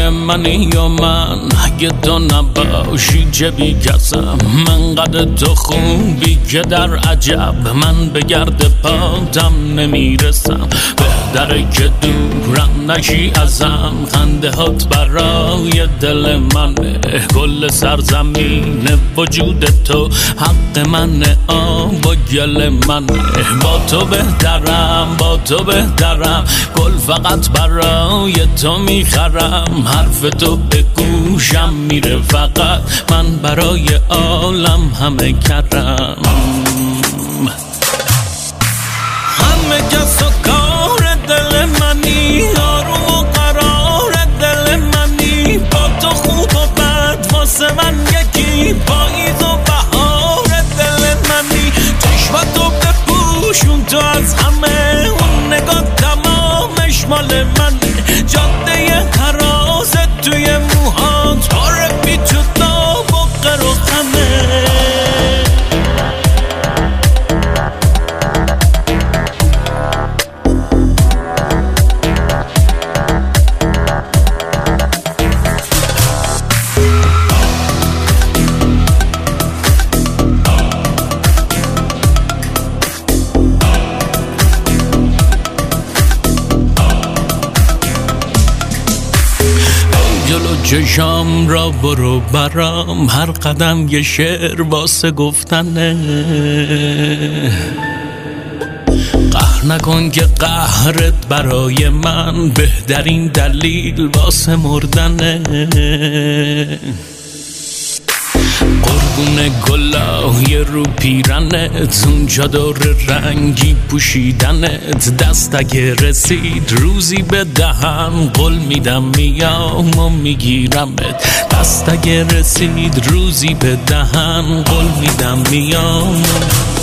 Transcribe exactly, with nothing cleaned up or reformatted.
برای منی یا من اگه تو نباشی چه بی کسم من قد تو خوبی که در عجب من به گرد پاتم نمیرسم بهتره که دورم نشی ازم خنده هات برای دل منه کل سرزمین وجود تو حق منه آب و گل منه با تو بهترم با تو بهترم گل فقط برای تو میخرم حرف تو به گوشم میره فقط من برای عالم همه کرم همه کس و کار دل منی آروم و قرار دل منی با تو خوب و بد واسه من یکی پاییز و بهار دل منی چشمتو بپوشون تو از همه اون نگاه تمامش مال منه جاده حراست توی موهات پاره بی تو داب و قر و خمه جلو چشام را برو برام هر قدم یه شعر واسه گفتنه قهر نکن که قهرت برای من بهترین دلیل واسه مردنه قربون گلای رو پیرنت اون چادر رنگی پوشیدنت دست اگه رسید روزی به دهن قول میدم میام و میگیرمت دست اگه رسید روزی به دهن قول میدم میام